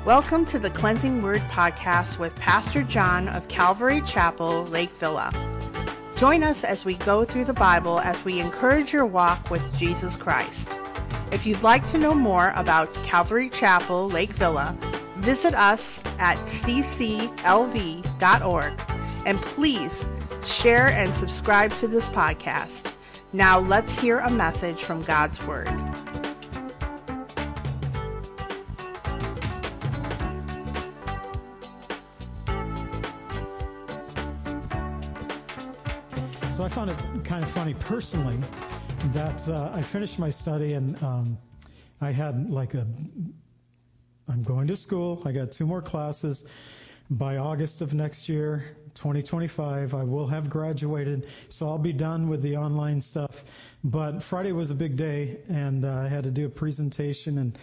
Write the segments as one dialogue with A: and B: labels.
A: Welcome to the Cleansing Word Podcast with Pastor John of Calvary Chapel, Lake Villa. Join us as we go through the Bible as we encourage your walk with Jesus Christ. If you'd like to know more about Calvary Chapel, Lake Villa, visit us at cclv.org, and please share and subscribe to this podcast. Now let's hear a message from God's Word.
B: So I found it kind of funny personally that I finished my study and I had I'm going to school. I got 2 more classes. By August of next year, 2025, I will have graduated, so I'll be done with the online stuff. But Friday was a big day, and I had to do a presentation,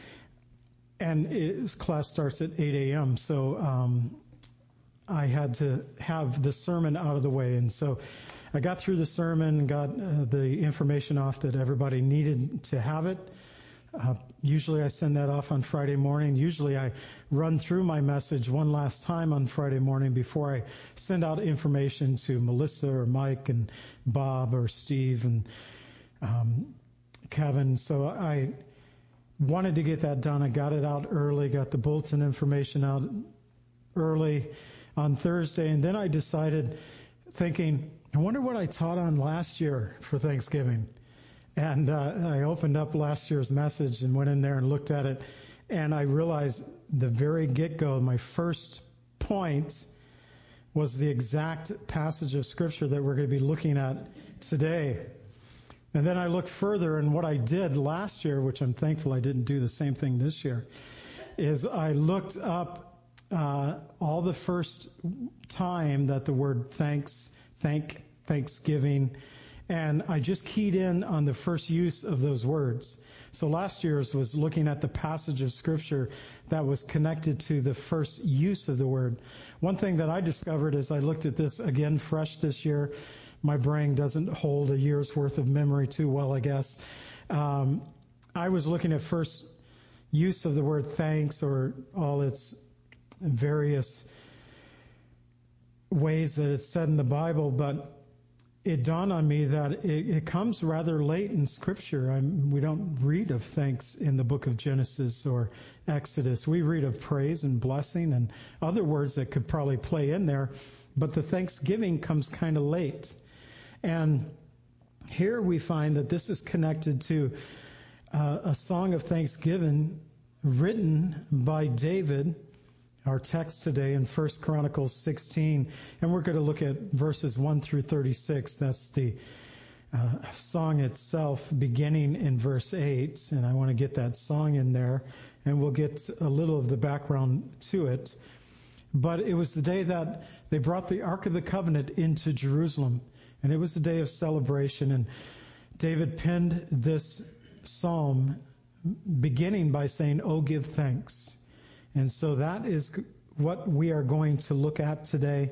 B: and class starts at 8 a.m., so I had to have the sermon out of the way. And so I got through the sermon, got the information off that everybody needed to have it. Usually I send that off on Friday morning. Usually I run through my message one last time on Friday morning before I send out information to Melissa or Mike and Bob or Steve and Kevin. So I wanted to get that done. I got it out early, got the bulletin information out early on Thursday, and then I decided, thinking, I wonder what I taught on last year for Thanksgiving. And I opened up last year's message and went in there and looked at it, and I realized the very get-go, my first point was the exact passage of Scripture that we're going to be looking at today. And then I looked further, and what I did last year, which I'm thankful I didn't do the same thing this year, is I looked up all the first time that the word Thanksgiving, and I just keyed in on the first use of those words. So last year's was looking at the passage of Scripture that was connected to the first use of the word. One thing that I discovered as I looked at this again fresh this year, my brain doesn't hold a year's worth of memory too well, I guess. I was looking at first use of the word thanks, or all its various ways that it's said in the Bible, but it dawned on me that it comes rather late in Scripture. We don't read of thanks in the book of Genesis or Exodus. We read of praise and blessing and other words that could probably play in there, but the thanksgiving comes kind of late. And here we find that this is connected to a song of thanksgiving written by David, our text today in 1 Chronicles 16, and we're going to look at verses 1 through 36. That's the song itself, beginning in verse 8, and I want to get that song in there, and we'll get a little of the background to it. But it was the day that they brought the Ark of the Covenant into Jerusalem, and it was a day of celebration, and David penned this psalm beginning by saying, "Oh, give thanks." And so that is what we are going to look at today,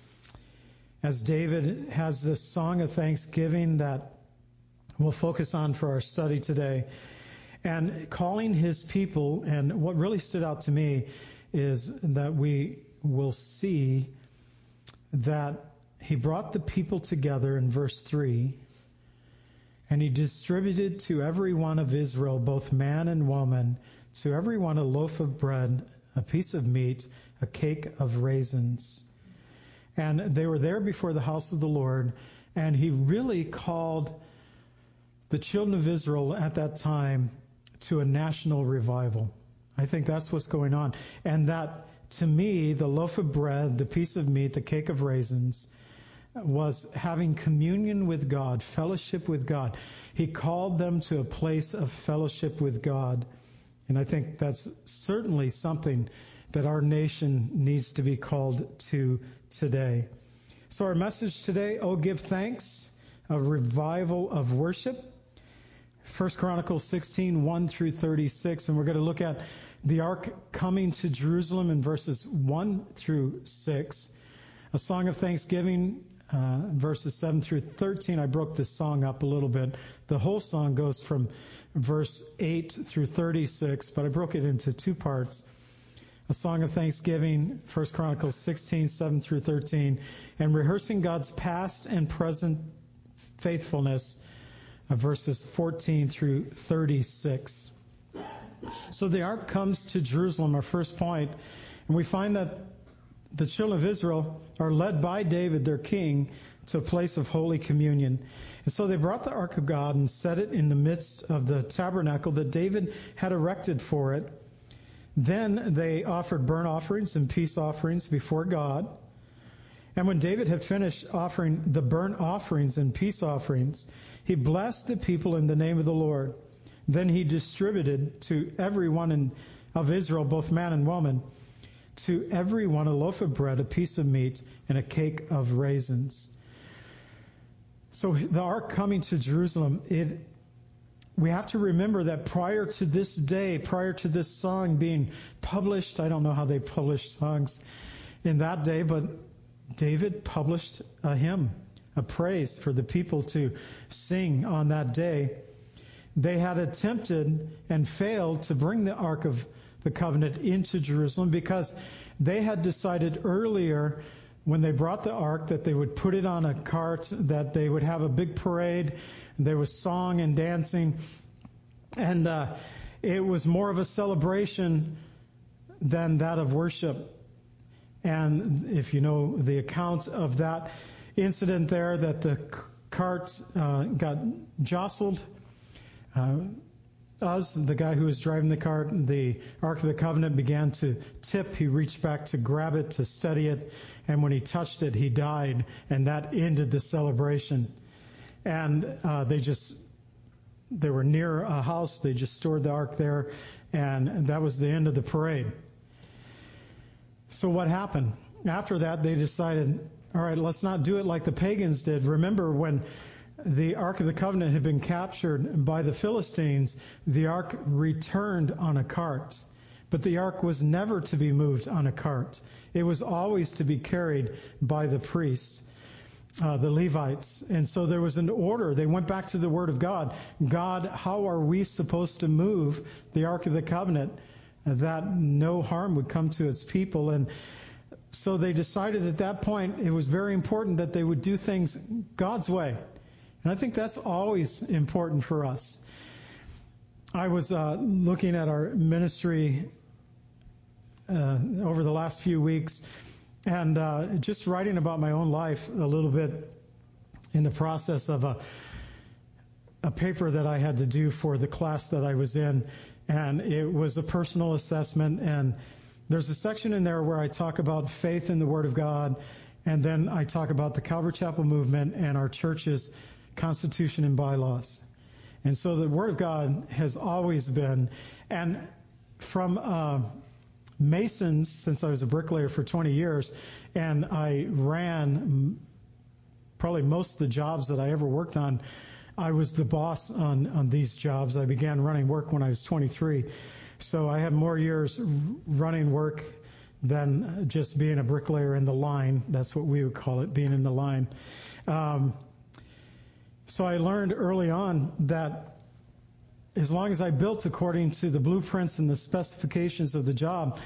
B: as David has this song of thanksgiving that we'll focus on for our study today, and calling his people. And what really stood out to me is that we will see that he brought the people together in verse 3, and he distributed to every one of Israel, both man and woman, to everyone a loaf of bread, a piece of meat, a cake of raisins. And they were there before the house of the Lord, and he really called the children of Israel at that time to a national revival. I think that's what's going on. And that, to me, the loaf of bread, the piece of meat, the cake of raisins, was having communion with God, fellowship with God. He called them to a place of fellowship with God. And I think that's certainly something that our nation needs to be called to today. So our message today, oh, give thanks, a revival of worship. 1 Chronicles 16, 1 through 36. And we're going to look at the ark coming to Jerusalem in verses 1 through 6. A song of thanksgiving, verses 7 through 13. I broke this song up a little bit. The whole song goes from verse 8 through 36, but I broke it into 2 parts. a song of thanksgiving, 1 Chronicles 16, 7 through 13, and rehearsing God's past and present faithfulness, verses 14 through 36. So the ark comes to Jerusalem, our first point, and we find that the children of Israel are led by David, their king, to a place of holy communion. And so they brought the ark of God and set it in the midst of the tabernacle that David had erected for it. Then they offered burnt offerings and peace offerings before God. And when David had finished offering the burnt offerings and peace offerings, he blessed the people in the name of the Lord. Then he distributed to everyone of Israel, both man and woman, to everyone a loaf of bread, a piece of meat, and a cake of raisins. So the ark coming to Jerusalem, we have to remember that prior to this day, prior to this song being published, I don't know how they published songs in that day, but David published a hymn, a praise for the people to sing on that day. They had attempted and failed to bring the Ark of the Covenant into Jerusalem because they had decided earlier when they brought the Ark that they would put it on a cart, that they would have a big parade. There was song and dancing, and it was more of a celebration than that of worship. And if you know the account of that incident there, that the cart got jostled, the guy who was driving the cart, the Ark of the Covenant began to tip. He reached back to grab it, to steady it, and when he touched it, he died, and that ended the celebration. And they were near a house. They just stored the ark there, and that was the end of the parade. So what happened? After that, they decided, all right, let's not do it like the pagans did. Remember when the Ark of the Covenant had been captured by the Philistines, the ark returned on a cart. But the ark was never to be moved on a cart. It was always to be carried by the priests, the Levites. And so there was an order. They went back to the Word of God. God, how are we supposed to move the Ark of the Covenant that no harm would come to its people? And so they decided at that point it was very important that they would do things God's way. And I think that's always important for us. I was looking at our ministry over the last few weeks and just writing about my own life a little bit in the process of a paper that I had to do for the class that I was in. And it was a personal assessment. And there's a section in there where I talk about faith in the Word of God. And then I talk about the Calvary Chapel movement and our church's constitution and bylaws. And so the Word of God has always been, and from masons, since I was a bricklayer for 20 years, and I ran probably most of the jobs that I ever worked on, I was the boss on these jobs. I began running work when I was 23. So I had more years running work than just being a bricklayer in the line. That's what we would call it, being in the line. So I learned early on that as long as I built according to the blueprints and the specifications of the job,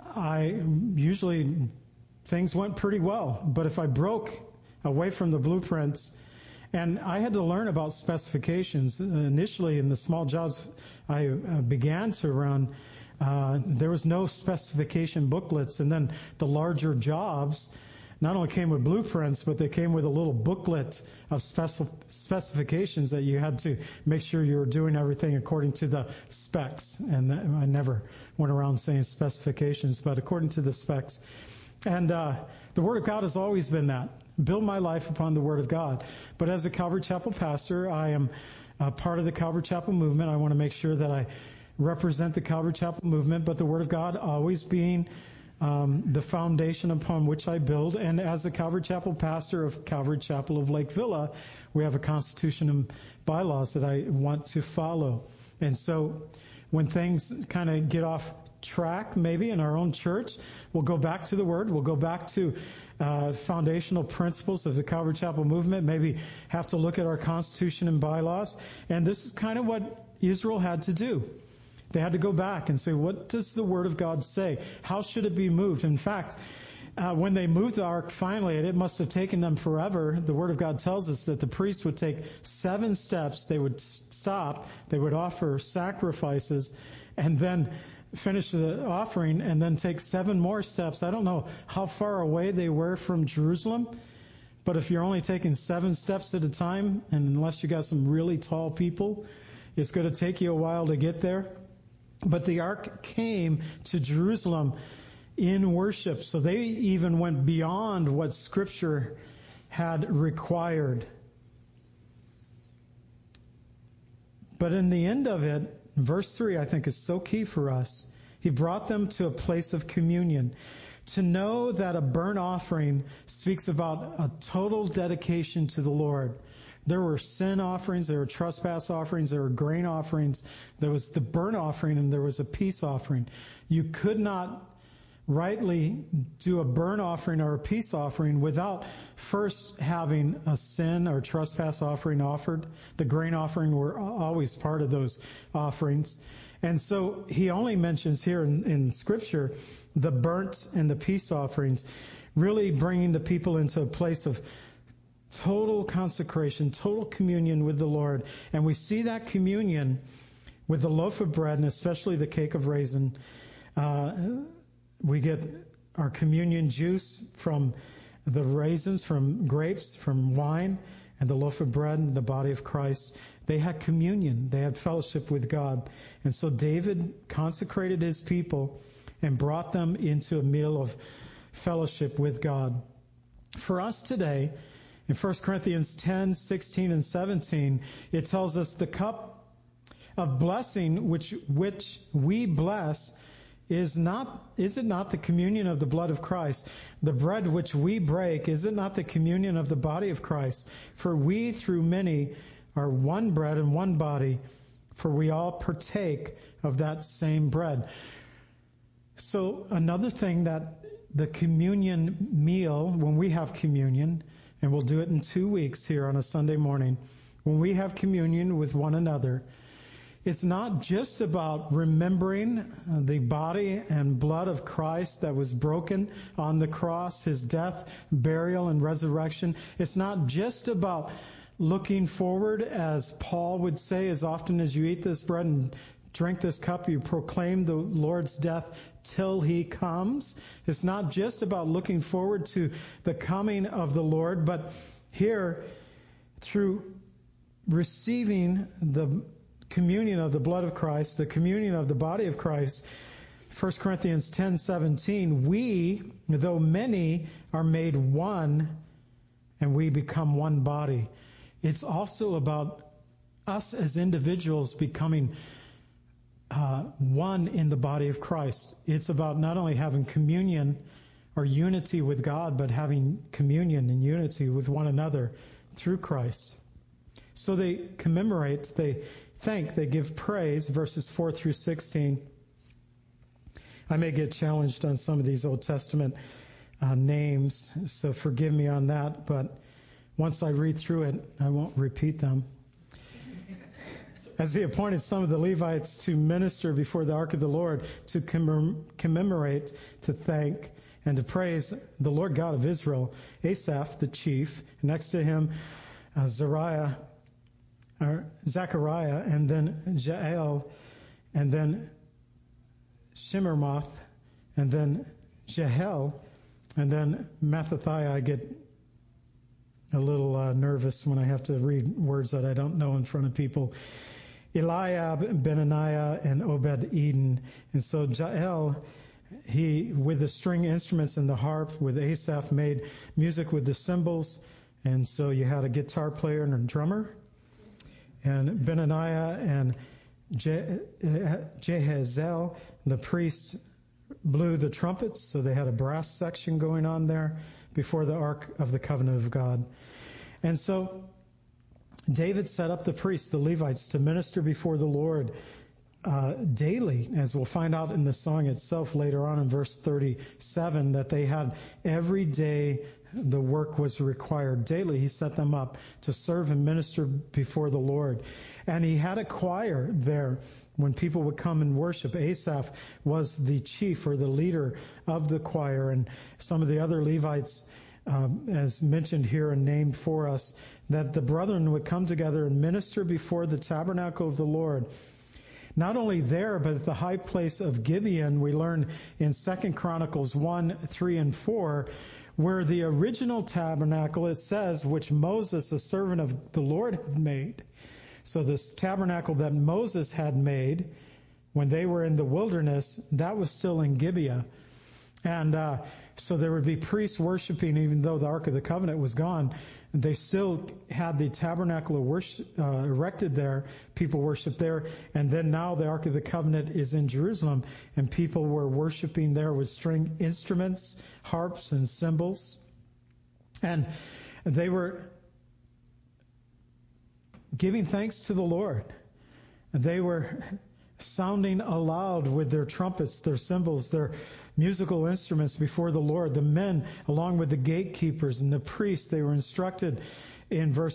B: things went pretty well. But if I broke away from the blueprints, and I had to learn about specifications. Initially, in the small jobs I began to run, there was no specification booklets. And then the larger jobs not only came with blueprints, but they came with a little booklet of specifications that you had to make sure you were doing everything according to the specs. And I never went around saying specifications, but according to the specs. And the Word of God has always been that. Build my life upon the Word of God. But as a Calvary Chapel pastor, I am part of the Calvary Chapel movement. I want to make sure that I represent the Calvary Chapel movement, but the Word of God always being the foundation upon which I build. And as a Calvary Chapel pastor of Calvary Chapel of Lake Villa, we have a constitution and bylaws that I want to follow. And so when things kind of get off track, maybe in our own church, we'll go back to the Word. We'll go back to foundational principles of the Calvary Chapel movement, maybe have to look at our constitution and bylaws. And this is kind of what Israel had to do. They had to go back and say, what does the Word of God say? How should it be moved? In fact, when they moved the ark finally, and it must have taken them forever, the Word of God tells us that the priest would take 7 steps. They would stop. They would offer sacrifices and then finish the offering and then take 7 more steps. I don't know how far away they were from Jerusalem, but if you're only taking 7 steps at a time, and unless you got some really tall people, it's going to take you a while to get there. But the ark came to Jerusalem in worship. So they even went beyond what Scripture had required. But in the end of it, verse 3, I think, is so key for us. He brought them to a place of communion. To know that a burnt offering speaks about a total dedication to the Lord. There were sin offerings, there were trespass offerings, there were grain offerings. There was the burnt offering and there was a peace offering. You could not rightly do a burnt offering or a peace offering without first having a sin or trespass offering offered. The grain offering were always part of those offerings. And so he only mentions here in Scripture the burnt and the peace offerings, really bringing the people into a place of total consecration, total communion with the Lord. And we see that communion with the loaf of bread and especially the cake of raisin. We get our communion juice from the raisins, from grapes, from wine, and the loaf of bread and the body of Christ. They had communion. They had fellowship with God. And so David consecrated his people and brought them into a meal of fellowship with God. For us today, in 1 Corinthians 10, 16, and 17, it tells us the cup of blessing which we bless is it not the communion of the blood of Christ? The bread which we break, is it not the communion of the body of Christ? For we through many are one bread and one body, for we all partake of that same bread. So another thing that the communion meal, when we have communion, and we'll do it in 2 weeks here on a Sunday morning, when we have communion with one another, it's not just about remembering the body and blood of Christ that was broken on the cross, his death, burial, and resurrection. It's not just about looking forward, as Paul would say, as often as you eat this bread and drink this cup, you proclaim the Lord's death till he comes. It's not just about looking forward to the coming of the Lord, but here, through receiving the communion of the blood of Christ, the communion of the body of Christ, 1 Corinthians 10:17, we, though many, are made one, and we become one body. It's also about us as individuals becoming one in the body of Christ. It's about not only having communion or unity with God, but having communion and unity with one another through Christ. So they commemorate, they thank, they give praise, verses 4 through 16. I may get challenged on some of these Old Testament names, so forgive me on that, but once I read through it, I won't repeat them. As he appointed some of the Levites to minister before the ark of the Lord, to commemorate, to thank, and to praise the Lord God of Israel, Asaph the chief, next to him Zechariah, and then Jael, and then Shimermoth, and then Jehiel, and then Mattathiah. I get a little nervous when I have to read words that I don't know in front of people. Eliab, Benaniah, and Obed-Edom. And so Jael, he, with the string instruments and the harp, with Asaph, made music with the cymbals. And so you had a guitar player and a drummer. And Benaniah and Jehaziel, the priest, blew the trumpets. So they had a brass section going on there before the Ark of the Covenant of God. And so David set up the priests, the Levites, to minister before the Lord daily, as we'll find out in the song itself later on in verse 37, that they had every day the work was required. Daily he set them up to serve and minister before the Lord. And he had a choir there. when people would come and worship. Asaph was the chief or the leader of the choir, and some of the other Levites, as mentioned here and named for us, that the brethren would come together and minister before the tabernacle of the Lord. Not only there, but at the high place of Gibeon, we learn in 2 Chronicles 1, 3, and 4, where the original tabernacle, it says, which Moses, a servant of the Lord, had made. So this tabernacle that Moses had made when they were in the wilderness, that was still in Gibeah. And so there would be priests worshiping, even though the Ark of the Covenant was gone. They still had the tabernacle erected there. People worshiped there. And then now the Ark of the Covenant is in Jerusalem, and people were worshiping there with string instruments, harps, and cymbals. And they were giving thanks to the Lord. They were sounding aloud with their trumpets, their cymbals, their musical instruments before the Lord. The men, along with the gatekeepers and the priests, they were instructed in verse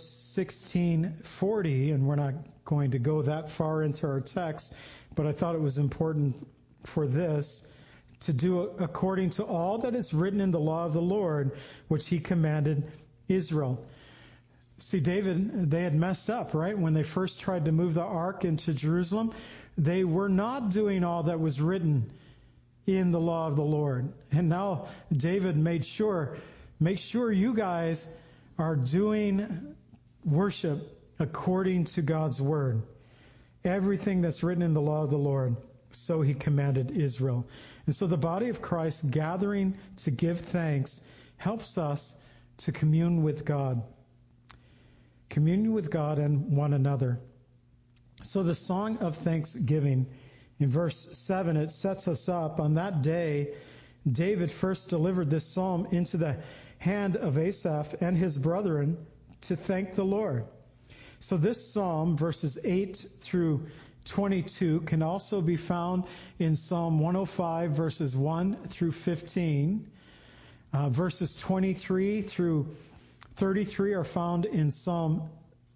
B: 1640, and we're not going to go that far into our text, but I thought it was important for this, to do according to all that is written in the law of the Lord, which he commanded Israel. See, David, they had messed up, right? When they first tried to move the ark into Jerusalem, they were not doing all that was written in the law of the Lord. And now David made sure, make sure you guys are doing worship according to God's word. Everything that's written in the law of the Lord. So he commanded Israel. And so the body of Christ gathering to give thanks helps us to commune with God. Communion with God and one another. So the song of thanksgiving, in verse 7, it sets us up. On that day, David first delivered this psalm into the hand of Asaph and his brethren to thank the Lord. So this psalm, verses 8 through 22, can also be found in Psalm 105, verses 1 through 15. Verses 23 through 33 are found in Psalm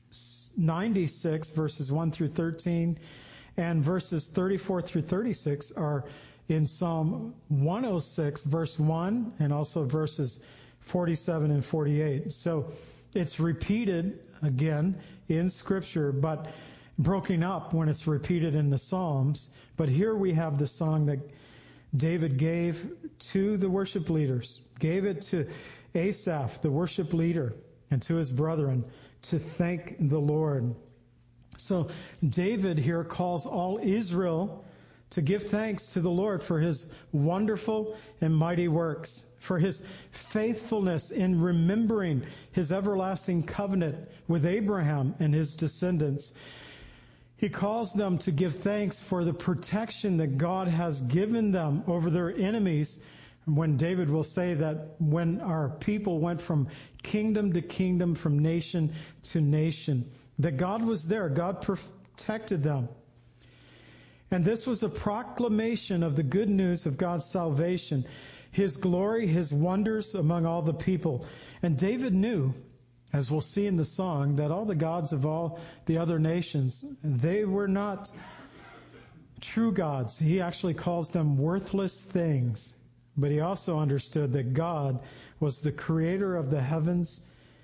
B: 96, verses 1 through 13, and verses 34 through 36 are in Psalm 106, verse 1, and also verses 47 and 48. So it's repeated again in Scripture, but broken up when it's repeated in the Psalms. But here we have the song that David gave to the worship leaders, gave it to Asaph, the worship leader, and to his brethren to thank the Lord. So David here calls all Israel to give thanks to the Lord for his wonderful and mighty works, for his faithfulness in remembering his everlasting covenant with Abraham and his descendants. He calls them to give thanks for the protection that God has given them over their enemies. When David will say that when our people went from kingdom to kingdom, from nation to nation, that God was there. God protected them. And this was a proclamation of the good news of God's salvation, his glory, his wonders among all the people. And David knew, as we'll see in the song, that all the gods of all the other nations, they were not true gods. He actually calls them worthless things. But he also understood that God was the creator of the heavens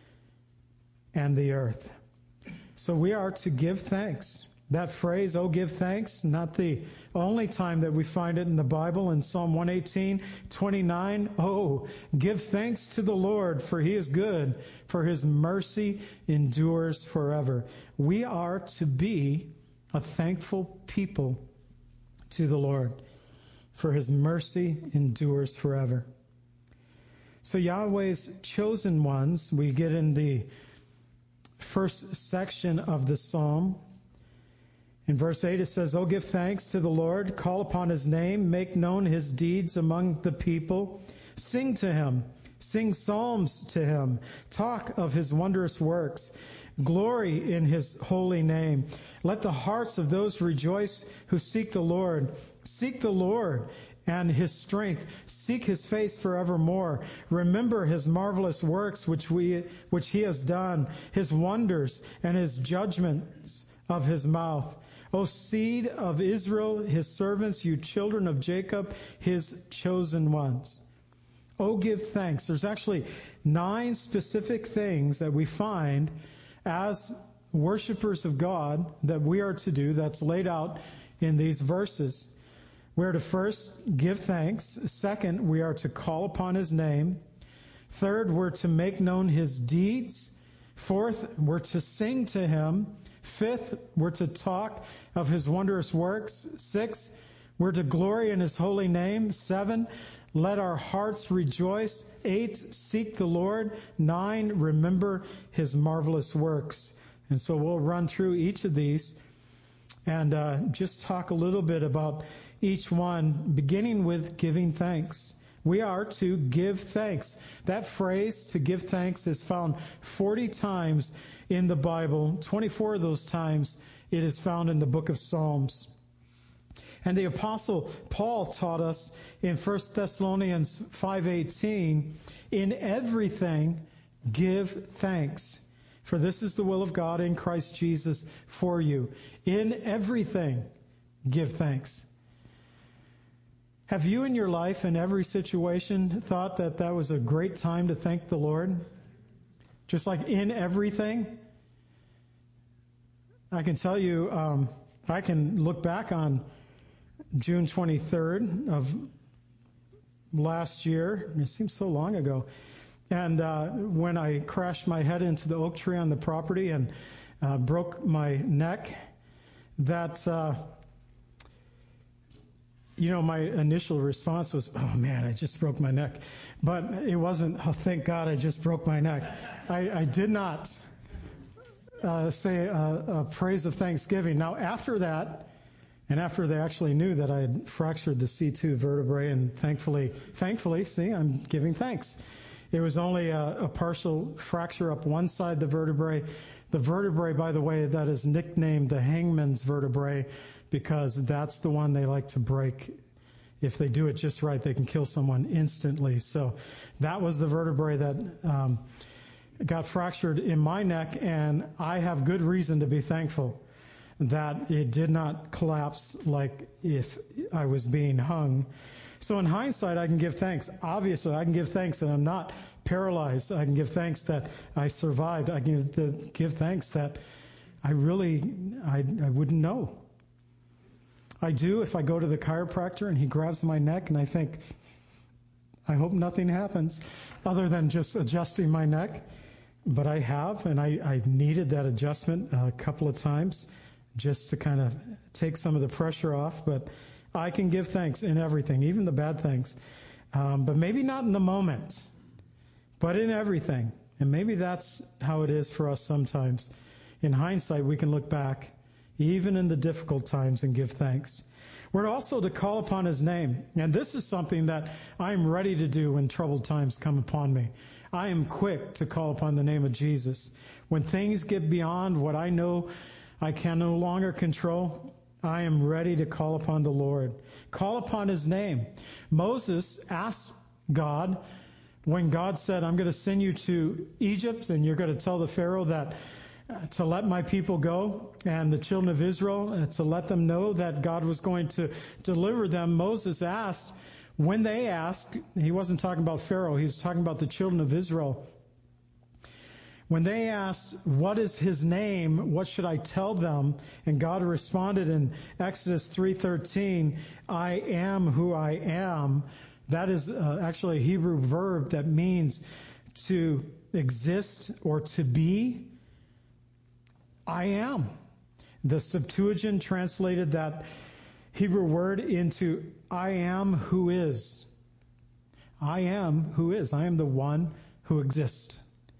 B: and the earth. So we are to give thanks. That phrase, oh, give thanks, not the only time that we find it in the Bible. In Psalm 118:29, oh, give thanks to the Lord, for he is good, for his mercy endures forever. We are to be a thankful people to the Lord, for his mercy endures forever. So Yahweh's chosen ones, we get in the first section of the psalm. In verse 8 it says, oh, give thanks to the Lord, call upon his name, make known his deeds among the people, sing to him, sing psalms to him, talk of his wondrous works, glory in his holy name. Let the hearts of those rejoice who seek the Lord. Seek the Lord and his strength. Seek his face forevermore. Remember his marvelous works which he has done, his wonders and his judgments of his mouth. O seed of Israel, his servants, you children of Jacob, his chosen ones. Oh, give thanks. There's actually 9 specific things that we find as worshipers of God that we are to do that's laid out in these verses. We are to first give thanks. Second, we are to call upon his name. Third, we're to make known his deeds. Fourth, we're to sing to him. Fifth, we're to talk of his wondrous works. 6, we're to glory in his holy name. 7, let our hearts rejoice. 8, seek the Lord. 9, remember his marvelous works. And so we'll run through each of these and just talk a little bit about each one, beginning with giving thanks. We are to give thanks. That phrase, to give thanks, is found 40 times in the Bible. 24 of those times it is found in the book of Psalms. And the Apostle Paul taught us in 1 Thessalonians 5:18, in everything give thanks, for this is the will of God in Christ Jesus for you. In everything give thanks. Have you in your life, in every situation, thought that that was a great time to thank the Lord? Just like in everything? I can tell you, I can look back on June 23rd of last year. It seems so long ago. And when I crashed my head into the oak tree on the property and broke my neck, that... my initial response was, oh man, I just broke my neck. But it wasn't, oh thank God I just broke my neck. I did not say a praise of thanksgiving. Now after that, and after they actually knew that I had fractured the C2 vertebrae, and thankfully, see, I'm giving thanks. It was only a partial fracture up one side of the vertebrae. The vertebrae, by the way, that is nicknamed the hangman's vertebrae, because that's the one they like to break. If they do it just right, they can kill someone instantly. So that was the vertebrae that got fractured in my neck, and I have good reason to be thankful that it did not collapse like if I was being hung. So in hindsight, I can give thanks. Obviously, I can give thanks that I'm not paralyzed. I can give thanks that I survived. I can give thanks that I wouldn't know. I do if I go to the chiropractor and he grabs my neck and I think, I hope nothing happens other than just adjusting my neck. But I have, and I needed that adjustment a couple of times just to kind of take some of the pressure off. But I can give thanks in everything, even the bad things. But maybe not in the moment, but in everything. And maybe that's how it is for us sometimes. In hindsight, we can look back, even in the difficult times, and give thanks. We're also to call upon his name. And this is something that I'm ready to do when troubled times come upon me. I am quick to call upon the name of Jesus. When things get beyond what I know I can no longer control, I am ready to call upon the Lord. Call upon his name. Moses asked God, when God said, I'm going to send you to Egypt and you're going to tell the Pharaoh that to let my people go, and the children of Israel to let them know that God was going to deliver them. Moses asked, when they asked, he wasn't talking about Pharaoh, he was talking about the children of Israel. When they asked, what is his name? What should I tell them? And God responded in Exodus 3:13, I am who I am. That is actually a Hebrew verb that means to exist or to be. I am. The Septuagint translated that Hebrew word into I am who is. I am who is. I am the one who exists.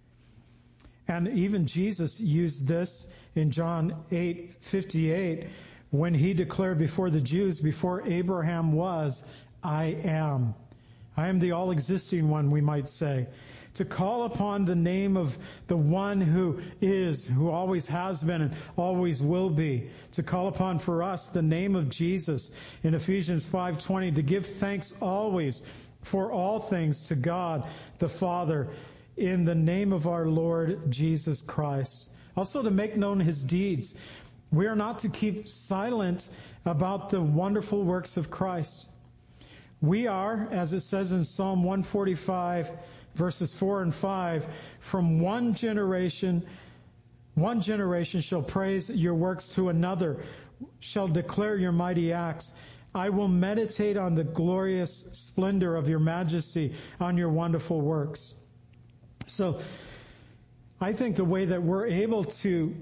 B: And even Jesus used this in John 8:58 when he declared before the Jews, before Abraham was, I am. I am the all-existing one, we might say. To call upon the name of the one who is, who always has been and always will be. To call upon for us the name of Jesus in Ephesians 5:20. To give thanks always for all things to God the Father in the name of our Lord Jesus Christ. Also to make known his deeds. We are not to keep silent about the wonderful works of Christ. We are, as it says in Psalm 145, verses 4 and 5, from one generation shall praise your works to another, shall declare your mighty acts. I will meditate on the glorious splendor of your majesty, on your wonderful works. So, I think the way that we're able to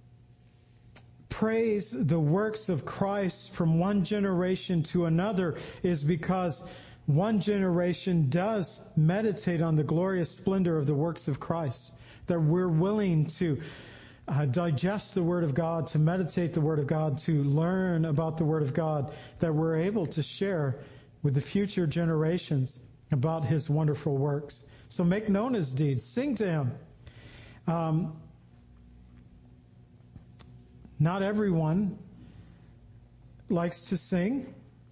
B: praise the works of Christ from one generation to another is because one generation does meditate on the glorious splendor of the works of Christ. That we're willing to digest the Word of God, to meditate the Word of God, to learn about the Word of God, that we're able to share with the future generations about His wonderful works. So make known His deeds. Sing to Him. Not everyone likes to sing,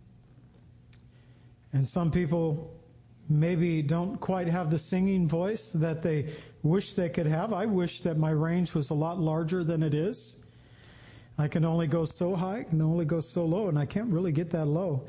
B: and some people maybe don't quite have the singing voice that they wish they could have. I wish that my range was a lot larger than it is. I can only go so high, I can only go so low, and I can't really get that low.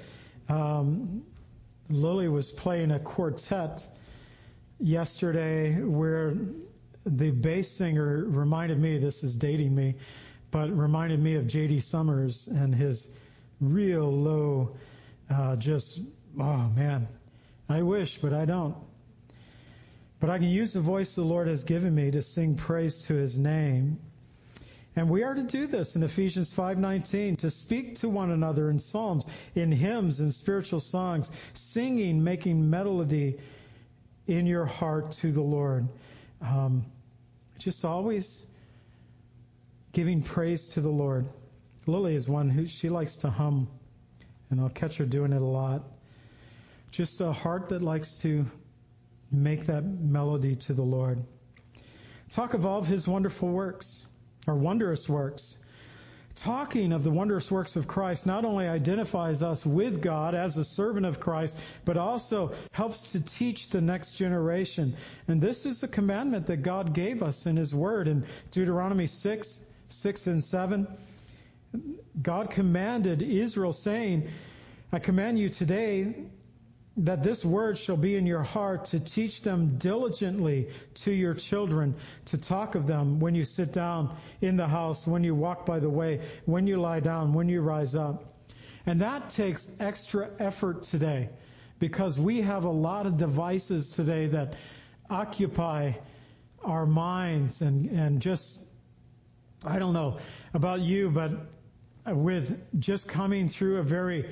B: Lily was playing a quartet yesterday where the bass singer reminded me, this is dating me, but reminded me of J.D. Summers and his real low, oh man, I wish, but I don't. But I can use the voice the Lord has given me to sing praise to His name. And we are to do this in Ephesians 5:19, to speak to one another in psalms, in hymns, and spiritual songs, singing, making melody in your heart to the Lord. Just always giving praise to the Lord. Lily is one who she likes to hum, and I'll catch her doing it a lot. Just a heart that likes to make that melody to the Lord. Talk of all of His wonderful works, or wondrous works. Talking of the wondrous works of Christ not only identifies us with God as a servant of Christ, but also helps to teach the next generation. And this is the commandment that God gave us in His Word in Deuteronomy 6 and 7. God commanded Israel, saying, I command you today that this word shall be in your heart, to teach them diligently to your children, to talk of them when you sit down in the house, when you walk by the way, when you lie down, when you rise up. And that takes extra effort today, because we have a lot of devices today that occupy our minds and just, I don't know about you, but with just coming through a very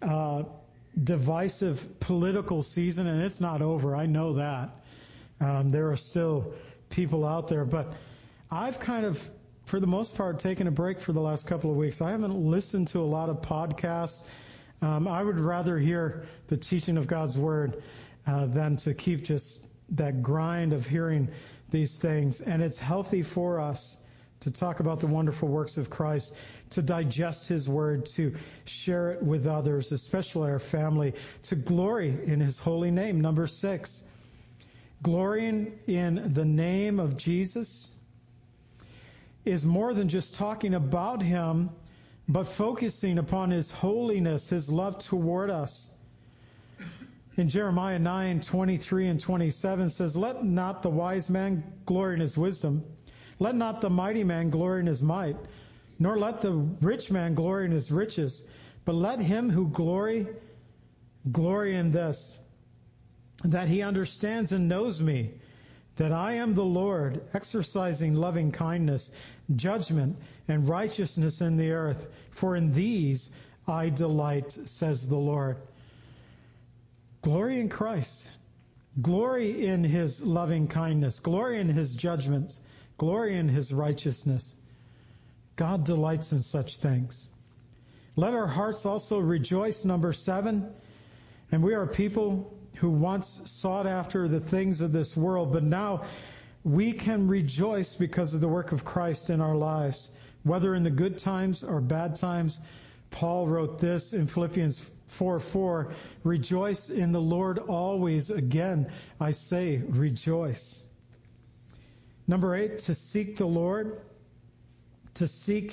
B: divisive political season, and it's not over. I know that. There are still people out there, but I've kind of, for the most part, taken a break for the last couple of weeks. I haven't listened to a lot of podcasts. I would rather hear the teaching of God's Word than to keep just that grind of hearing these things. And it's healthy for us to talk about the wonderful works of Christ, to digest His Word, to share it with others, especially our family, to glory in His holy name. Number 6, glorying in the name of Jesus is more than just talking about Him, but focusing upon His holiness, His love toward us. In Jeremiah 9:23 and 27 says, let not the wise man glory in his wisdom, let not the mighty man glory in his might, nor let the rich man glory in his riches, but let him who glory in this, that he understands and knows me, that I am the Lord, exercising loving kindness, judgment, and righteousness in the earth. For in these I delight, says the Lord. Glory in Christ. Glory in His loving kindness. Glory in His judgments. Glory in His righteousness. God delights in such things. Let our hearts also rejoice, number 7. And we are people who once sought after the things of this world, but now we can rejoice because of the work of Christ in our lives, whether in the good times or bad times. Paul wrote this in Philippians 4:4, rejoice in the Lord always. Again, I say rejoice. Number 8, to seek the Lord, to seek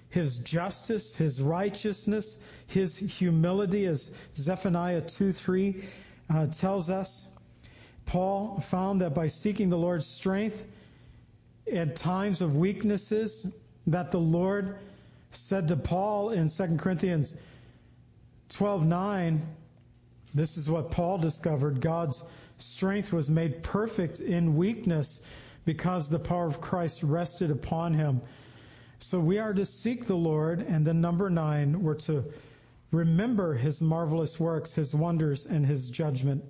B: His justice, His righteousness, His humility, as Zephaniah 2:3 tells us. Paul found that by seeking the Lord's strength at times of weaknesses, that the Lord said to Paul in 2 Corinthians 12:9, this is what Paul discovered: God's strength was made perfect in weakness because the power of Christ rested upon him. So we are to seek the Lord, and then number 9, we're to remember His marvelous works, His wonders, and His judgment.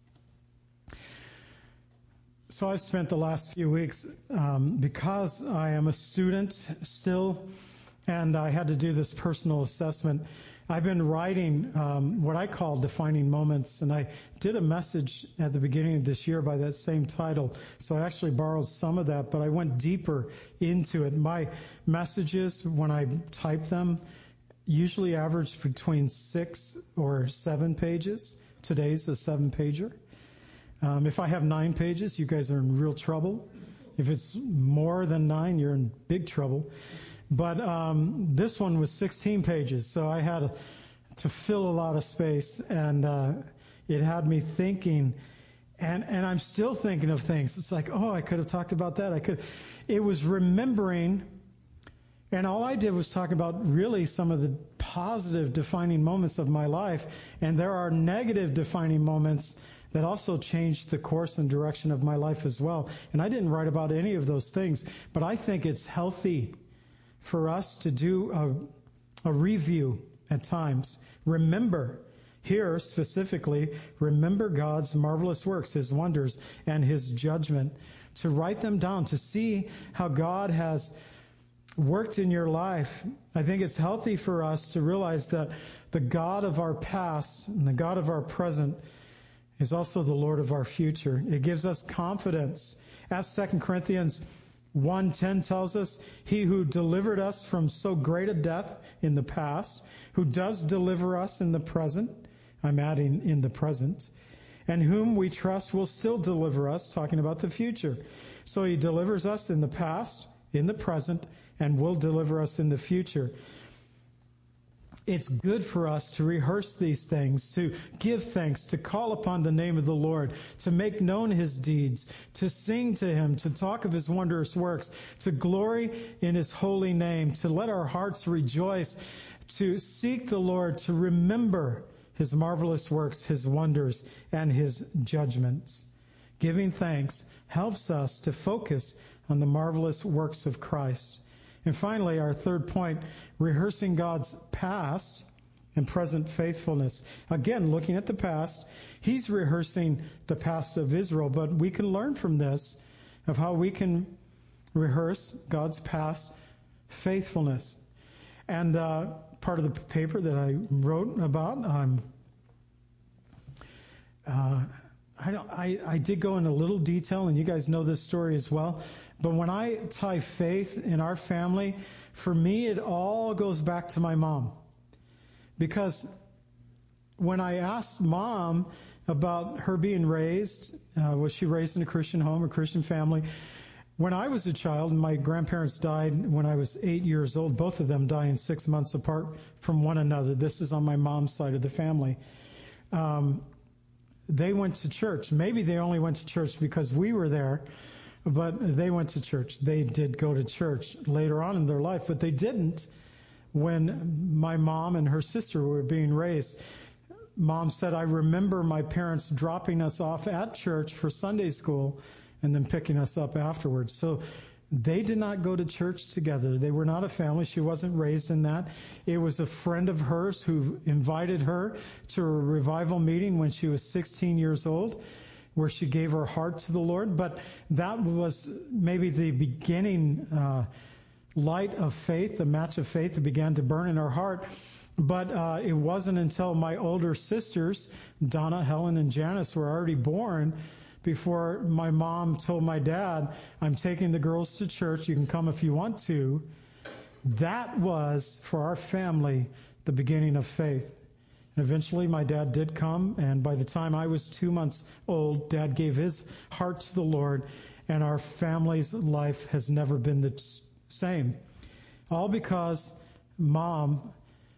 B: So I've spent the last few weeks, because I am a student still, and I had to do this personal assessment, I've been writing what I call defining moments, and I did a message at the beginning of this year by that same title, so I actually borrowed some of that, but I went deeper into it. My messages, when I type them, usually average between 6 or 7 pages. Today's a 7-pager. If I have 9 pages, you guys are in real trouble. If it's more than 9, you're in big trouble. But this one was 16 pages, so I had to fill a lot of space, and it had me thinking, and I'm still thinking of things. It's like, oh, I could have talked about that. It was remembering, and all I did was talk about really some of the positive defining moments of my life, and there are negative defining moments that also changed the course and direction of my life as well. And I didn't write about any of those things, but I think it's healthy for us to do a review at times. Remember, here specifically, remember God's marvelous works, His wonders, and His judgment. To write them down, to see how God has worked in your life. I think it's healthy for us to realize that the God of our past and the God of our present is also the Lord of our future. It gives us confidence. As 2 Corinthians 1:10 tells us, He who delivered us from so great a death in the past, who does deliver us in the present, I'm adding in the present, and whom we trust will still deliver us, talking about the future. So He delivers us in the past, in the present, and will deliver us in the future. It's good for us to rehearse these things, to give thanks, to call upon the name of the Lord, to make known His deeds, to sing to Him, to talk of His wondrous works, to glory in His holy name, to let our hearts rejoice, to seek the Lord, to remember His marvelous works, His wonders, and His judgments. Giving thanks helps us to focus on the marvelous works of Christ. And finally, our third point, rehearsing God's past and present faithfulness. Again, looking at the past, He's rehearsing the past of Israel, but we can learn from this of how we can rehearse God's past faithfulness. And part of the paper that I wrote about, I did go into a little detail, and you guys know this story as well. But when I tie faith in our family, for me it all goes back to my mom. Because when I asked Mom about her being raised, was she raised in a Christian home, a Christian family? When I was a child, my grandparents died when I was 8 years old, both of them dying 6 months apart from one another. This is on my mom's side of the family. They went to church. Maybe they only went to church because we were there, but they went to church. They did go to church later on in their life, but they didn't when my mom and her sister were being raised. Mom said, I remember my parents dropping us off at church for Sunday school and then picking us up afterwards. So they did not go to church together. They were not a family. She wasn't raised in that. It was a friend of hers who invited her to a revival meeting when she was 16 years old, where she gave her heart to the Lord. But that was maybe the beginning light of faith, the match of faith that began to burn in her heart. But it wasn't until my older sisters, Donna, Helen, and Janice, were already born before my mom told my dad, I'm taking the girls to church. You can come if you want to. That was, for our family, the beginning of faith. And eventually my dad did come, and by the time I was 2 months old, Dad gave his heart to the Lord, and our family's life has never been the same. All because mom,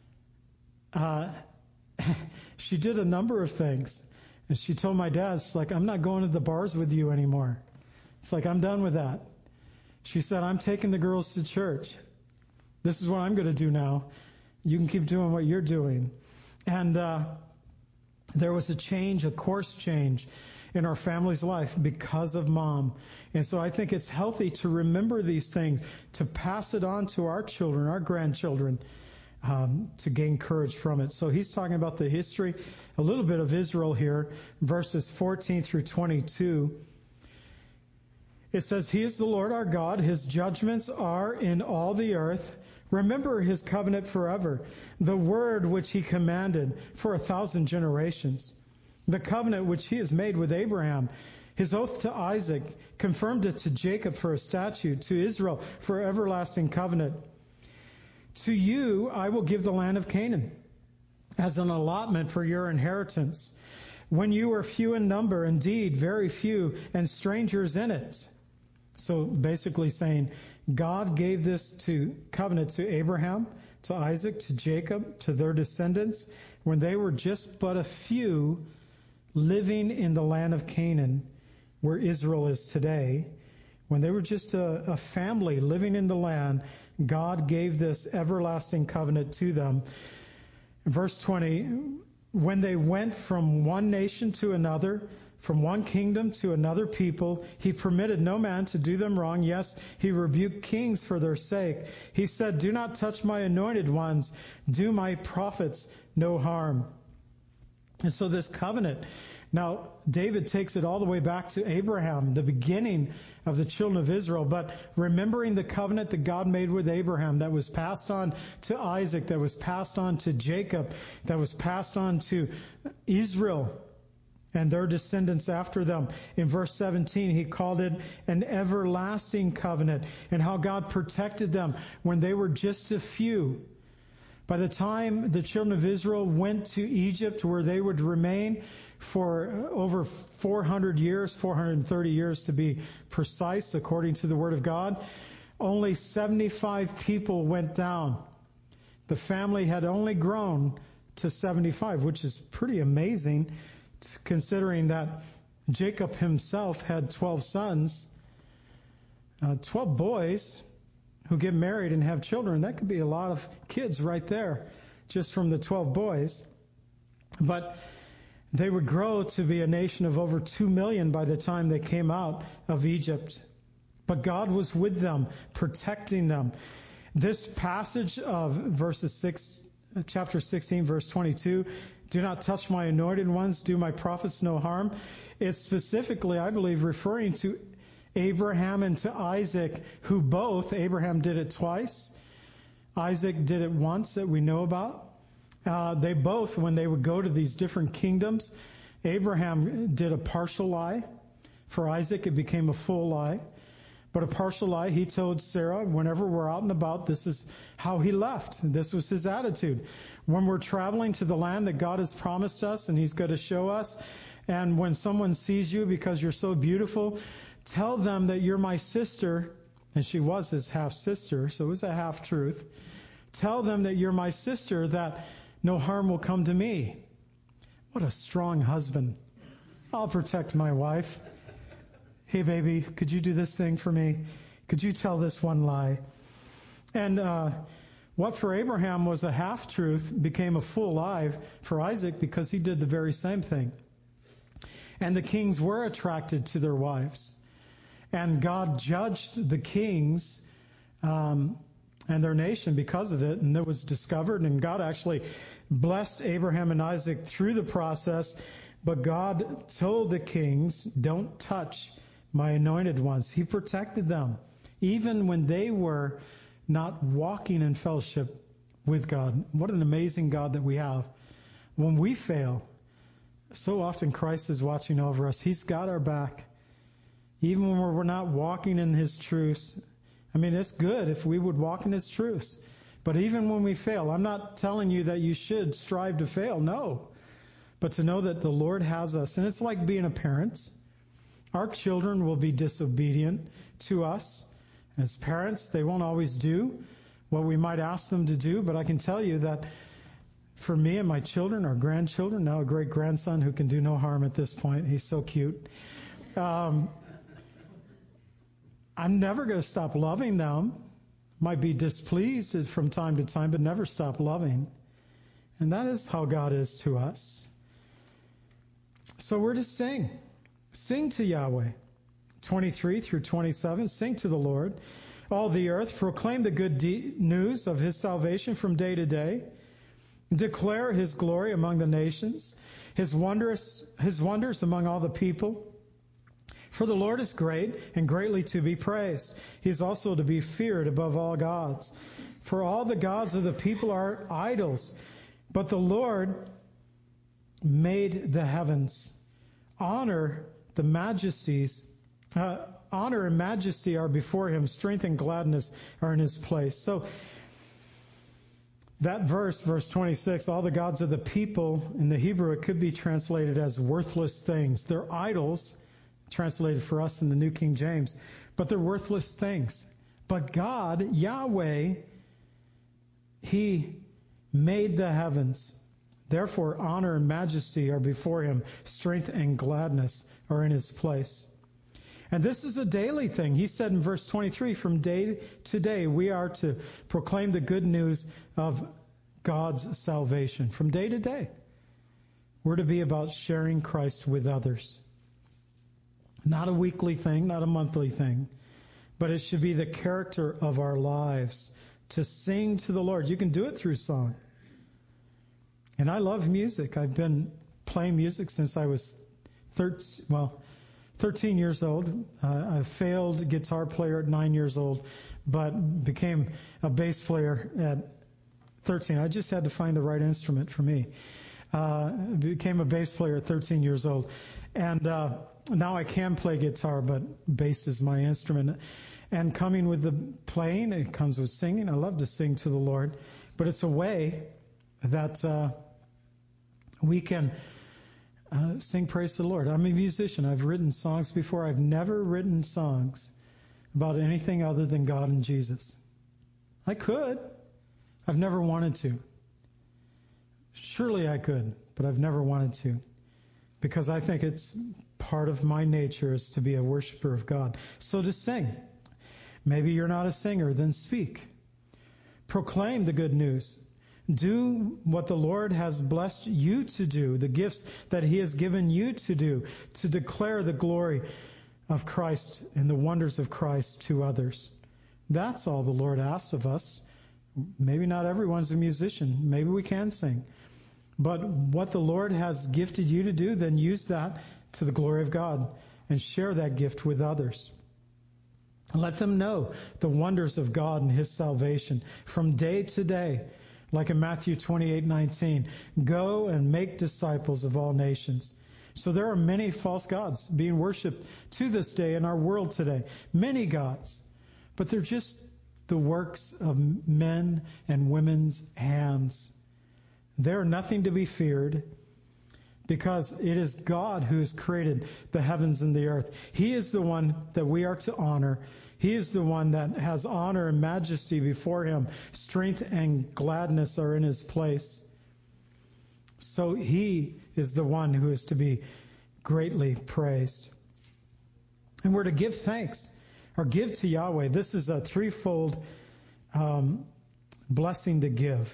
B: she did a number of things. And she told my dad, she's like, I'm not going to the bars with you anymore. It's like, I'm done with that. She said, I'm taking the girls to church. This is what I'm going to do now. You can keep doing what you're doing. And there was a change, a course change in our family's life because of Mom. And so I think it's healthy to remember these things, to pass it on to our children, our grandchildren, to gain courage from it. So he's talking about the history, a little bit of Israel here, verses 14 through 22. It says, He is the Lord our God. His judgments are in all the earth. Remember His covenant forever, the word which He commanded for 1,000 generations, the covenant which He has made with Abraham, His oath to Isaac, confirmed it to Jacob for a statute, to Israel for everlasting covenant. To you I will give the land of Canaan as an allotment for your inheritance, when you were few in number, indeed very few, and strangers in it. So basically saying, God gave this covenant to Abraham, to Isaac, to Jacob, to their descendants, when they were just but a few living in the land of Canaan, where Israel is today. When they were just a family living in the land, God gave this everlasting covenant to them. Verse 20, when they went from one nation to another, from one kingdom to another people, He permitted no man to do them wrong. Yes, He rebuked kings for their sake. He said, do not touch my anointed ones. Do my prophets no harm. And so this covenant, now David takes it all the way back to Abraham, the beginning of the children of Israel, but remembering the covenant that God made with Abraham, that was passed on to Isaac, that was passed on to Jacob, that was passed on to Israel and their descendants after them. In verse 17, he called it an everlasting covenant, and how God protected them when they were just a few. By the time the children of Israel went to Egypt, where they would remain for over 400 years, 430 years to be precise, according to the Word of God, only 75 people went down. The family had only grown to 75, which is pretty amazing, considering that Jacob himself had 12 sons, 12 boys who get married and have children. That could be a lot of kids right there, just from the 12 boys. But they would grow to be a nation of over 2 million by the time they came out of Egypt. But God was with them, protecting them. This passage of chapter 16, verse 22, do not touch my anointed ones, do my prophets no harm, is specifically, I believe, referring to Abraham and to Isaac, who both, Abraham did it twice, Isaac did it once that we know about. They both, when they would go to these different kingdoms, Abraham did a partial lie. For Isaac, it became a full lie. But a partial lie, he told Sarah, whenever we're out and about, this is how he left. This was his attitude. When we're traveling to the land that God has promised us and He's going to show us, and when someone sees you because you're so beautiful, tell them that you're my sister. And she was his half-sister, so it was a half-truth. Tell them that you're my sister, that no harm will come to me. What a strong husband. I'll protect my wife. Hey, baby, could you do this thing for me? Could you tell this one lie? And what for Abraham was a half-truth became a full lie for Isaac, because he did the very same thing. And the kings were attracted to their wives. And God judged the kings and their nation because of it. And it was discovered, and God actually blessed Abraham and Isaac through the process. But God told the kings, don't touch my anointed ones. He protected them, even when they were not walking in fellowship with God. What an amazing God that we have. When we fail, so often Christ is watching over us. He's got our back. Even when we're not walking in His truths. I mean, it's good if we would walk in His truths. But even when we fail, I'm not telling you that you should strive to fail. No. But to know that the Lord has us. And it's like being a parent. Our children will be disobedient to us. As parents, they won't always do what we might ask them to do, but I can tell you that for me and my children, our grandchildren, now a great grandson who can do no harm at this point, he's so cute. I'm never going to stop loving them. Might be displeased from time to time, but never stop loving. And that is how God is to us. So we're to sing. Sing to Yahweh. 23 through 27, sing to the Lord. All the earth, proclaim the good news of His salvation from day to day. Declare His glory among the nations, His wonders among all the people. For the Lord is great and greatly to be praised. He is also to be feared above all gods. For all the gods of the people are idols, but the Lord made the heavens. Honor and majesty are before Him. Strength and gladness are in His place. So that verse 26, all the gods of the people, in the Hebrew, it could be translated as worthless things. They're idols, translated for us in the New King James, but they're worthless things. But God, Yahweh, He made the heavens. Therefore, honor and majesty are before Him. Strength and gladness are in His place. And this is a daily thing. He said in verse 23, from day to day, we are to proclaim the good news of God's salvation. From day to day, we're to be about sharing Christ with others. Not a weekly thing, not a monthly thing, but it should be the character of our lives to sing to the Lord. You can do it through song. And I love music. I've been playing music since I was 13 years old. I failed guitar player at 9 years old, but became a bass player at 13. I just had to find the right instrument for me. Became a bass player at 13 years old. And now I can play guitar, but bass is my instrument. And coming with the playing, it comes with singing. I love to sing to the Lord. But it's a way that we can sing praise to the Lord. I'm a musician. I've written songs before. I've never written songs about anything other than God and Jesus. I could. I've never wanted to. Surely I could, but I've never wanted to. Because I think it's part of my nature is to be a worshiper of God. So to sing. Maybe you're not a singer, then speak. Proclaim the good news. Do what the Lord has blessed you to do, the gifts that He has given you to do, to declare the glory of Christ and the wonders of Christ to others. That's all the Lord asks of us. Maybe not everyone's a musician. Maybe we can sing. But what the Lord has gifted you to do, then use that to the glory of God and share that gift with others. Let them know the wonders of God and His salvation from day to day. Like in Matthew 28:19, go and make disciples of all nations. So there are many false gods being worshipped to this day in our world today. Many gods. But they're just the works of men and women's hands. They're nothing to be feared because it is God who has created the heavens and the earth. He is the one that we are to honor. He is the one that has honor and majesty before Him. Strength and gladness are in His place. So He is the one who is to be greatly praised. And we're to give thanks or give to Yahweh. This is a threefold blessing to give.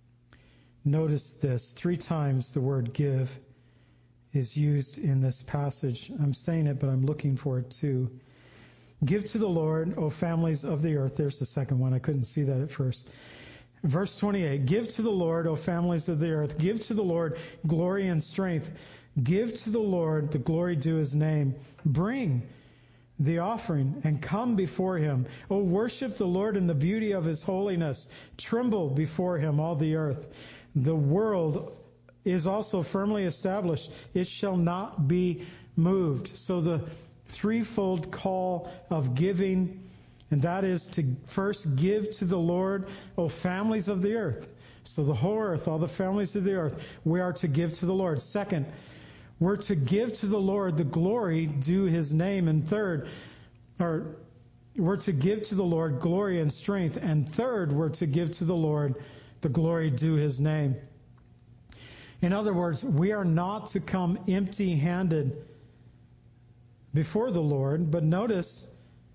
B: Notice this. 3 times the word give is used in this passage. I'm saying it, but I'm looking for it too. Give to the Lord, O families of the earth. There's the second one. I couldn't see that at first. Verse 28. Give to the Lord, O families of the earth. Give to the Lord glory and strength. Give to the Lord the glory due His name. Bring the offering and come before Him. O worship the Lord in the beauty of His holiness. Tremble before Him, all the earth. The world is also firmly established. It shall not be moved. So the threefold call of giving, and that is to first give to the Lord, O families of the earth. So the whole earth, all the families of the earth, we are to give to the Lord. Second, we're to give to the Lord the glory due His name. And third, we're to give to the Lord glory and strength. And third, we're to give to the Lord the glory due his name. In other words, we are not to come empty-handed before the Lord, but notice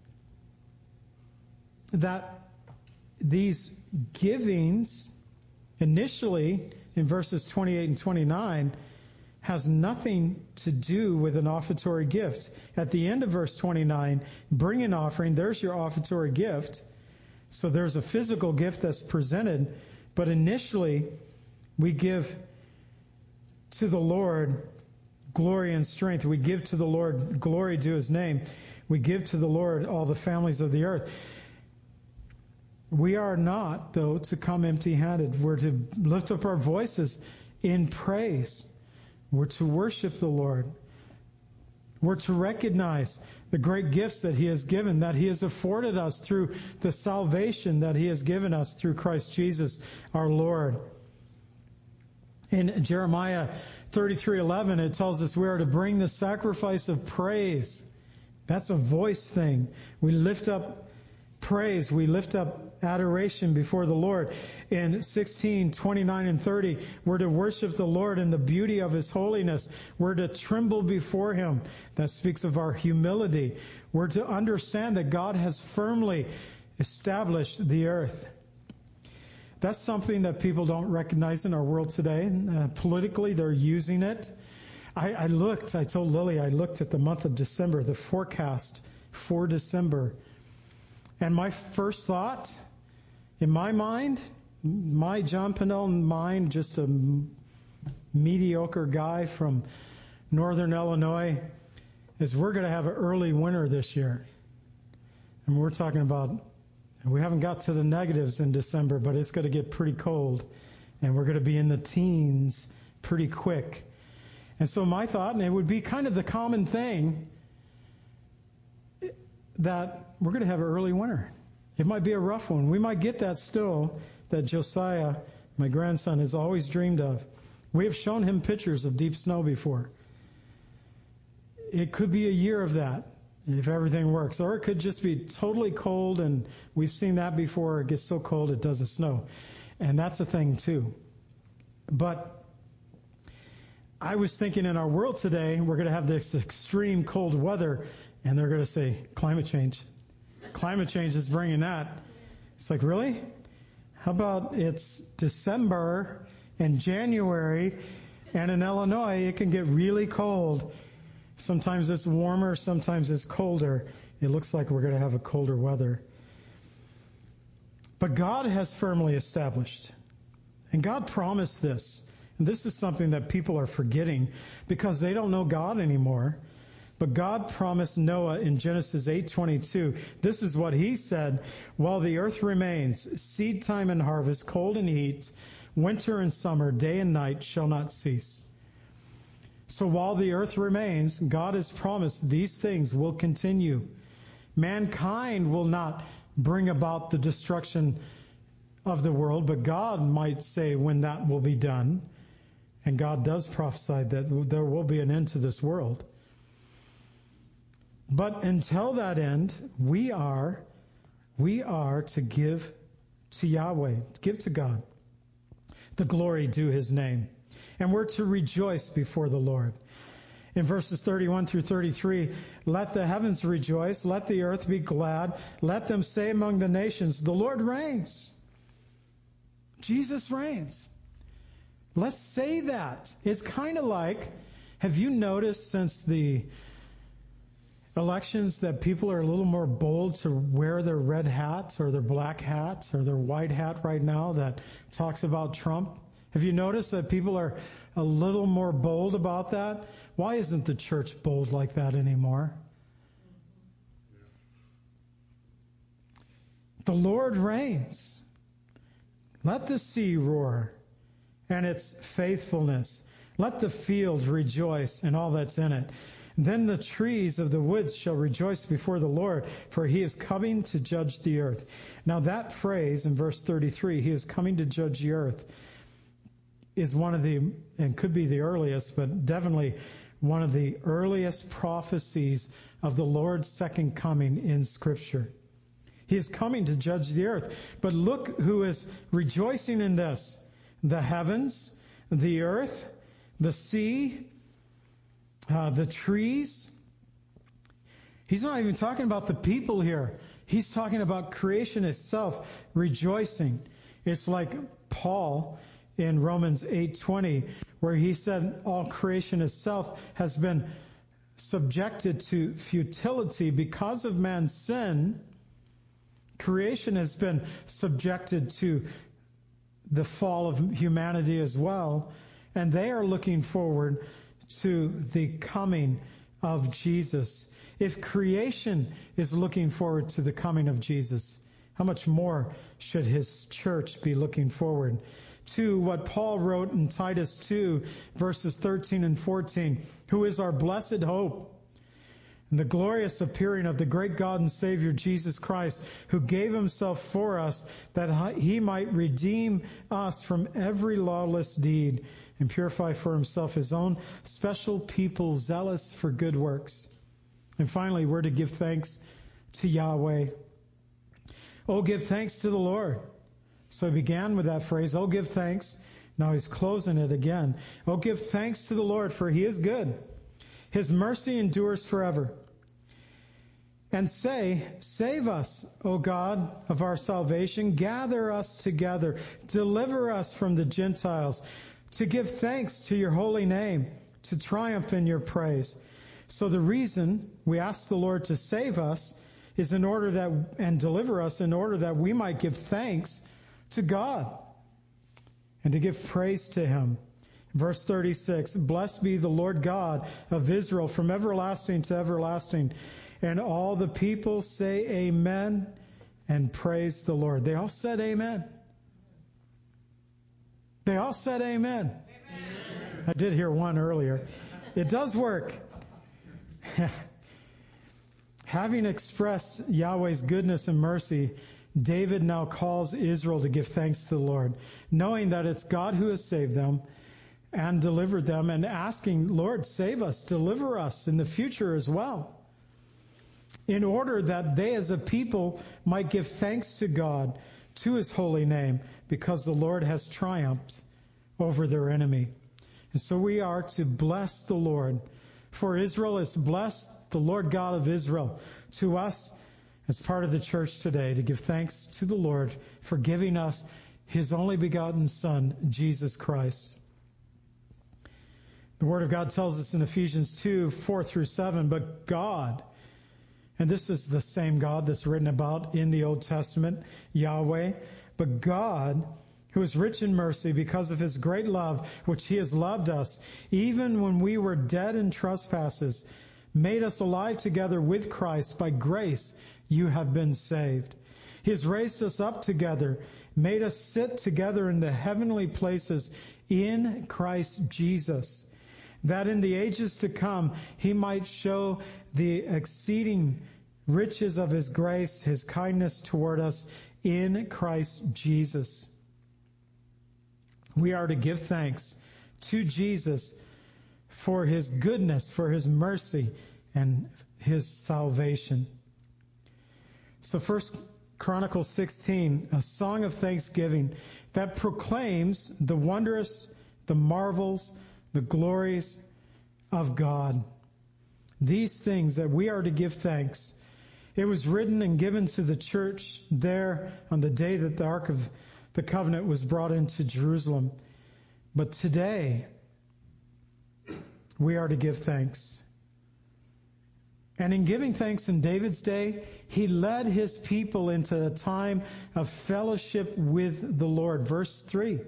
B: that these givings initially in verses 28 and 29 has nothing to do with an offertory gift. At the end of verse 29, bring an offering, there's your offertory gift. So there's a physical gift that's presented, but initially we give to the Lord glory and strength. We give to the Lord glory due his name. We give to the Lord all the families of the earth. We are not, though, to come empty-handed. We're to lift up our voices in praise. We're to worship the Lord. We're to recognize the great gifts that he has given, that he has afforded us through the salvation that he has given us through Christ Jesus our Lord. In Jeremiah 33:11, it tells us we are to bring the sacrifice of praise. That's a voice thing. We lift up praise. We lift up adoration before the Lord. In 16:29 and 30, we're to worship the Lord in the beauty of his holiness. We're to tremble before him. That speaks of our humility. We're to understand that God has firmly established the earth. That's something that people don't recognize in our world today. Politically, they're using it. I told Lily, I looked at the month of December, the forecast for December. And my first thought, in my mind, my John Pennell mind, just a mediocre guy from northern Illinois, is we're going to have an early winter this year. And we're talking about, we haven't got to the negatives in December, but it's going to get pretty cold. And we're going to be in the teens pretty quick. And so my thought, and it would be kind of the common thing, that we're going to have an early winter. It might be a rough one. We might get that still that Josiah, my grandson, has always dreamed of. We have shown him pictures of deep snow before. It could be a year of that if everything works. Or it could just be totally cold, and we've seen that before. It gets so cold it doesn't snow. And that's a thing too. But I was thinking in our world today, we're going to have this extreme cold weather, and they're going to say, climate change. Climate change is bringing that. It's like, really? How about it's December and January, and in Illinois it can get really cold. Sometimes it's warmer, sometimes it's colder. It looks like we're going to have a colder weather. But God has firmly established, and God promised this. And this is something that people are forgetting because they don't know God anymore. But God promised Noah in Genesis 8:22, this is what he said, while the earth remains, seed time and harvest, cold and heat, winter and summer, day and night shall not cease. So while the earth remains, God has promised these things will continue. Mankind will not bring about the destruction of the world, but God might say when that will be done. And God does prophesy that there will be an end to this world. But until that end, we are to give to Yahweh, give to God the glory due his name. And we're to rejoice before the Lord. In verses 31 through 33, let the heavens rejoice, let the earth be glad, let them say among the nations, the Lord reigns. Jesus reigns. Let's say that. It's kind of like, have you noticed since the elections that people are a little more bold to wear their red hats or their black hats or their white hat right now that talks about Trump? Have you noticed that people are a little more bold about that? Why isn't the church bold like that anymore? The Lord reigns. Let the sea roar and its faithfulness. Let the field rejoice and all that's in it. Then the trees of the woods shall rejoice before the Lord, for he is coming to judge the earth. Now that phrase in verse 33, he is coming to judge the earth, is one of the, and could be the earliest, but definitely one of the earliest prophecies of the Lord's second coming in Scripture. He is coming to judge the earth. But look who is rejoicing in this. The heavens, the earth, the sea, the trees. He's not even talking about the people here. He's talking about creation itself rejoicing. It's like Paul in Romans 8:20, where he said all creation itself has been subjected to futility because of man's sin. Creation has been subjected to the fall of humanity as well, and they are looking forward to the coming of Jesus. If creation is looking forward to the coming of Jesus, how much more should his church be looking forward to what Paul wrote in Titus 2, verses 13 and 14, who is our blessed hope and the glorious appearing of the great God and Savior Jesus Christ, who gave himself for us that he might redeem us from every lawless deed and purify for himself his own special people zealous for good works. And finally, we're to give thanks to Yahweh. Oh, give thanks to the Lord. So he began with that phrase, oh, give thanks. Now he's closing it again. Oh, give thanks to the Lord, for he is good. His mercy endures forever. And say, save us, O God of our salvation. Gather us together. Deliver us from the Gentiles. To give thanks to your holy name. To triumph in your praise. So the reason we ask the Lord to save us is in order that, and deliver us in order that we might give thanks to God and to give praise to him. Verse 36, blessed be the Lord God of Israel from everlasting to everlasting. And all the people say amen and praise the Lord. They all said amen. They all said amen. Amen. I did hear one earlier. It does work. Having expressed Yahweh's goodness and mercy, David now calls Israel to give thanks to the Lord, knowing that it's God who has saved them and delivered them, and asking, Lord, save us, deliver us in the future as well, in order that they as a people might give thanks to God, to his holy name, because the Lord has triumphed over their enemy. And so we are to bless the Lord. For Israel is blessed, the Lord God of Israel. To us, as part of the church today, to give thanks to the Lord for giving us his only begotten Son, Jesus Christ. The Word of God tells us in Ephesians 2, 4 through 7, but God, and this is the same God that's written about in the Old Testament, Yahweh, but God, who is rich in mercy because of his great love, which he has loved us, even when we were dead in trespasses, made us alive together with Christ. By grace you have been saved. He has raised us up together, made us sit together in the heavenly places in Christ Jesus, that in the ages to come he might show the exceeding riches of his grace, his kindness toward us in Christ Jesus. We are to give thanks to Jesus for his goodness, for his mercy, and his salvation. So 1 Chronicles 16, a song of thanksgiving that proclaims the wondrous, the marvels, the glories of God. These things that we are to give thanks. It was written and given to the church there on the day that the Ark of the Covenant was brought into Jerusalem. But today, we are to give thanks. And in giving thanks in David's day, he led his people into a time of fellowship with the Lord. Verse 3.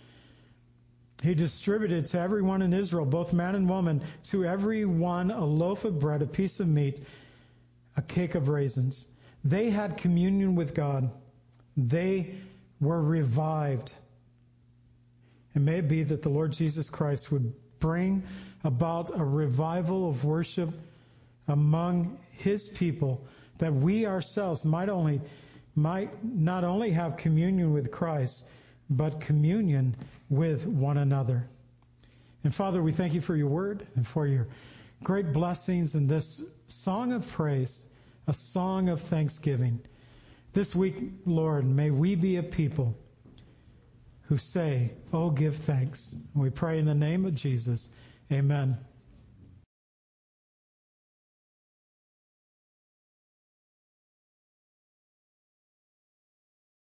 B: He distributed to everyone in Israel, both man and woman, to every one a loaf of bread, a piece of meat, a cake of raisins. They had communion with God. They were revived. It may be that the Lord Jesus Christ would bring about a revival of worship among his people, that we ourselves might not only have communion with Christ, but communion with one another. And Father, we thank you for your word and for your great blessings in this song of praise, a song of thanksgiving. This week, Lord, may we be a people who say, oh, give thanks. And we pray in the name of Jesus. Amen.